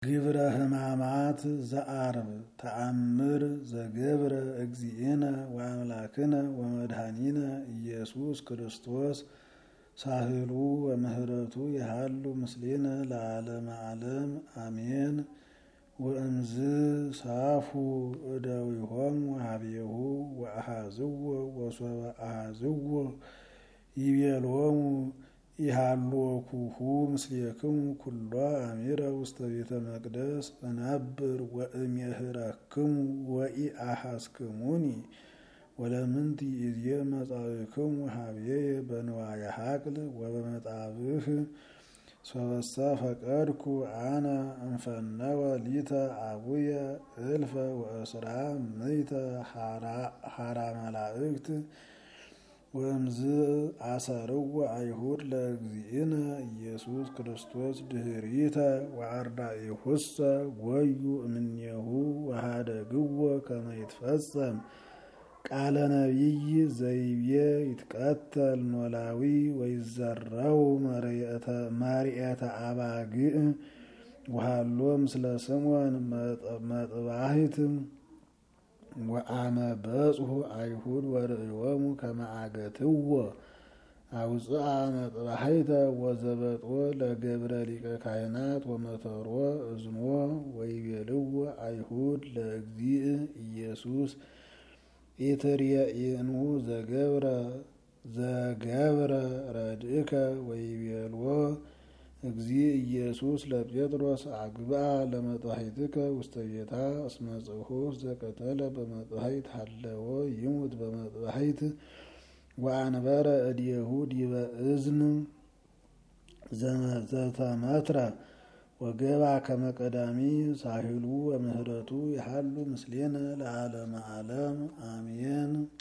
ግብረ ሕማማት ዘአርብ ተአምር ዘገብረ እግዚእነ ወአምላክነ ወመድኃኒነ ኢየሱስ ክርስቶስ ሳህሉ ወምህረቱ የሃሉ ምስሌነ ለዓለመ ዓለም አሜን። ወእምዝ ሳፉ እደዊሆሙ ሀቤሁ ወአሐዝዎ ወሶበ አሐዝዎ ይቤሎሙ ኢሃሎኩሁ ምስሌክሙ ኩሎ አሚረ ውስተ ቤተ መቅደስ እነብር ወእሜህረክሙ ወኢአሐዝክሙኒ ወለምንት ይእዜ መጻእክሙ ሀቤየ በንዋየ ሐቅል ወበመጣብህ ሶበሰ ፈቀድኩ አነ እንፈነወ ሊተ አቡየ እልፈ ወእስራ ምእተ ሐራ መላእክት ወእምዝ አሰርዎ አይሁድ ለእግዚእነ ኢየሱስ ክርስቶስ ድኅሪተ ወአርዳኢሁሰ ጐዩ እምኔሁ ወኀደግዎ ከመ ይትፈጸም ቃለ ነቢይ ዘይቤ ይትቀተል ኖላዊ ወይዘረው መርኤተ አባግዕ ወሃሎ ምስለ ስምዖን መጥባሕት ወአመ በጽሑ አይሁድ ወርእዮሙ ከመ አገትዎ አውፅአ መጥባሕተ ወዘበጦ ለገብረ ሊቀ ካህናት ወመተሮ እዝኖ ወይቤልዎ አይሁድ ለእግዚእ ኢየሱስ ኢትርየኢኑ ዘገብረ ረድእከ ወይቤልዎ እግዚእ ኢየሱስ ለጴጥሮስ አግብአ ለመጥባሕትከ ውስተ ቤታ እስመ ጽሑፍ ዘቀተለ በመጥባሕት ሀለወ ይሙት በመጥባሕት ወአንበረ እዴሁ ዲበ እዝን ዘተመትረ ወገባ ከመ ቀዳሚ ሳህሉ ወምህረቱ የሃሉ ምስሌነ ለዓለመ ዓለም አሜን።